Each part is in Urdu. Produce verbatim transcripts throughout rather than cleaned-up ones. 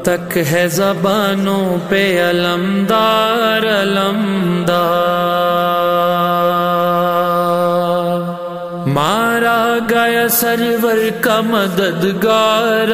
تک ہے زبانوں پہ علمدار علمدار، مارا گیا سرور کا مددگار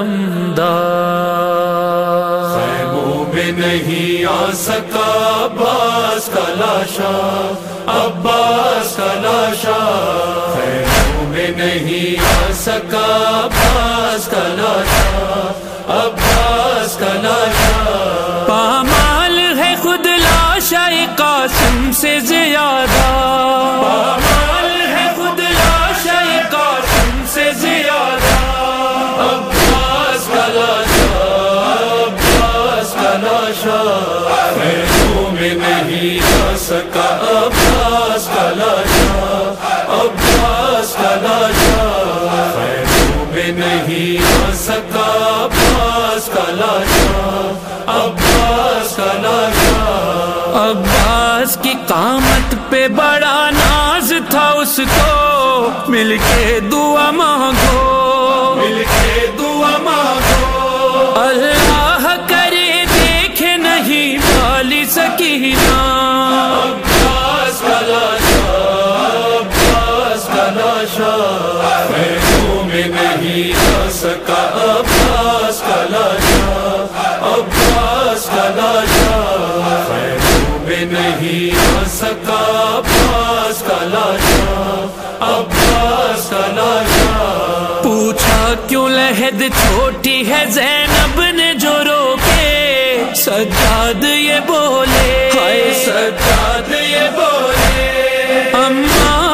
علمدار، خیموں میں نہیں آ سکا عباس کا لاشا، عباس کا لاشا، خیموں میں نہیں آ سکا عباس کا لاشا، عباس کا لاشا، پامال ہے خود لاشا قاسم سے زیادہ، پامال ہے خود لاشا قاسم سے زیادہ، عباس کا لاشا، عباس کا لاشا، خیموں میں نہیں آ سکا عباس کا لاشا، عباس کا لاشا، خیموں میں نہیں آ سکا عباس کا لاشا، عباس کا لاشا، عباس کی قامت پہ بڑا ناز تھا اس کو، مل کے دعا مانگو، مل کے دعا مانگو، اللہ کرے دیکھے نہیں والی سکینہ، عباس کا لاشا، عباس کا لاشا، خیموں میں نہیں آ سکا عباس کا لاشا، عباس کا لاشا، خیموں میں نہیں آ سکا عباس کا لاشا، عباس کا لاشا، پوچھا کیوں لحد چھوٹی ہے زینب نے جو روکے، سجاد یہ بولے، ہائے سجاد یہ بولے، اماں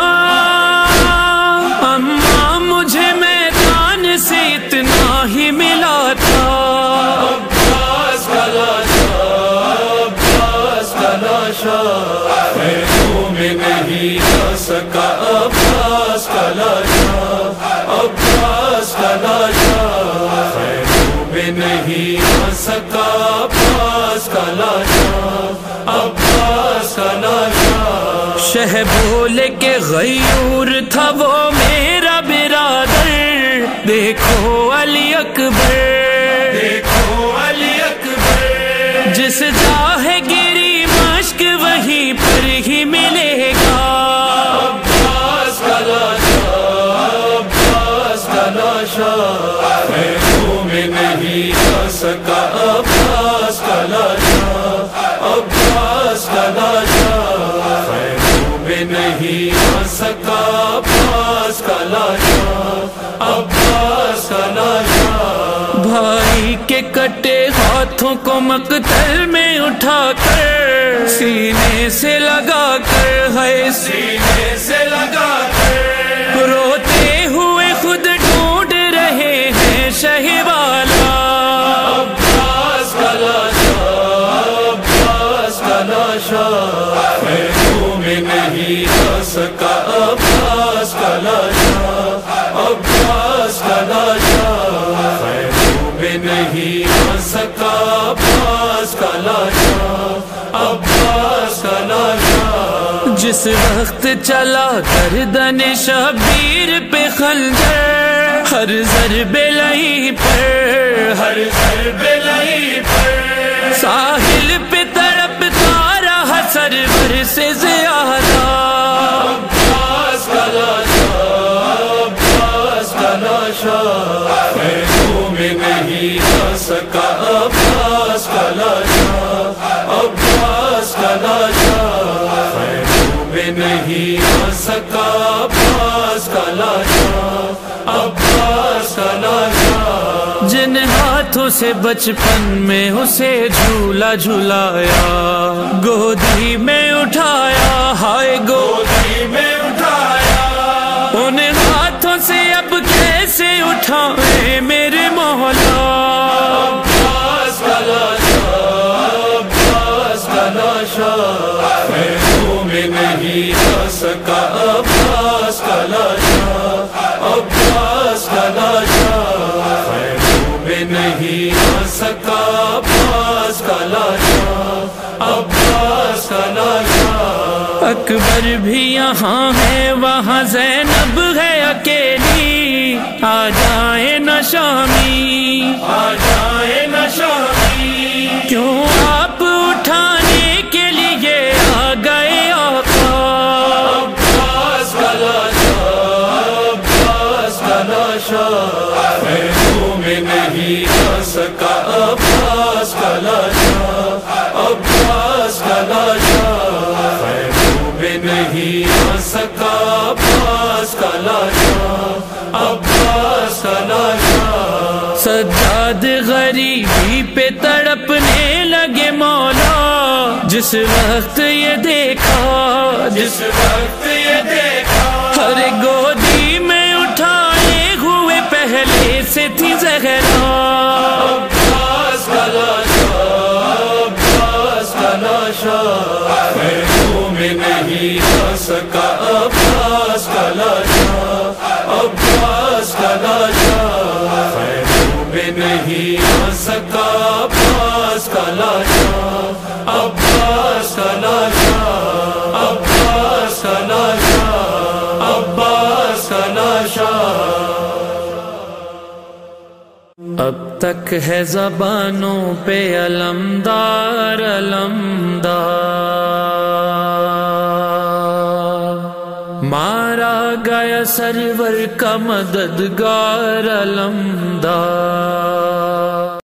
اماں مجھے میدان سے اتنا ہی ملا تھا، عباس کا لاشا، عباس کا لاشا، خیموں میں نہیں آ سکا عباس کا لاشا، عباس کا لاشا، خیموں میں نہیں آ سکا عباس کا لاشا، عباس کا لاشا، شہ بولے کہ غیور تھا وہ میرا برادر، دیکھو علی اکبر، دیکھو علی اکبر، جس جاہے گری مشک وہیں پر ہی ملے گا، عباس کا لاشا، عباس کا لاشا، خیموں میں نہیں آ سکا عباس کا لاشا، عباس کا لاشا، خیموں میں نہیں آ سکا عباس کا لاشا، عباس کا لاشا، بھائی کے کٹے ہاتھوں کو مقتل میں اٹھا کر سینے سے لگا کر ہے سینے سے لگا کر روتے ہوئے خود ڈھونڈ رہے ہیں شہ والا، عباس کا لاشا، عباس کا لاشا، خیموں میں نہیں آ سکا عباس کا لاشا، عباس کا لاشا، خیموں میں نہیں آ سکا عباس کا لاشا، عباس کا لاشا، جس وقت چلا گردن شبیر پہ خنجر، ہر ضرب لئی پر ہر ضرب لئی پر ساحل پہ تڑپتا رہا سرور سے زیادہ، عباس کا لاشا، عباس کا لاشا، خیموں میں نہیں آ سکا عباس کا لاشا، عباس کا لاشا، خیموں میں نہیں آ سکا عباس کا لاشا، عباس کا لاشا، جن ہاتھوں سے بچپن میں اسے جھولا جھلایا، گودی میں اٹھایا، ہائے گودی میں اٹھایا، ان ہاتھوں سے اب کیسے اٹھائے میرے مولا، عباس کا لاشا، عباس کا لاشا، خیموں میں نہیں آ سکا عباس کا لاشا، عباس کا لاشا، خیموں میں نہیں آ سکا عباس کا لاشا، عباس کا لاشا، اکبر بھی یہاں ہے وہاں زینب ہے اکیلی، آ جائے نہ شامی، آ جائے نہ شامی، لاشا، خیموں میں نہیں آ سکا عباس کا لاشا، عباس کا لاشا، خیموں میں نہیں آ سکا عباس کا لاشا، عباس کا لاشا۔ سجاد غریبی پہ تڑپنے لگے مولا، جس وقت یہ دیکھا، جس وقت یہ دیکھا، ہر گودی میں اٹھائے ہوئے پہلے سے تھی زہرا، عباس کا لاشا، عباس کا لاشا، خیموں میں نہیں آ سکا عباس کا لاشا، عباس کا لاشا، خیموں میں نہیں آ سکا عباس کا لاشا، عباس کا لاشا، عباس کا لاشا، عباس کا لاشا۔ اب تک ہے زبانوں پہ علمدار علمدار، مارا گیا سرور کا مددگار علمدار،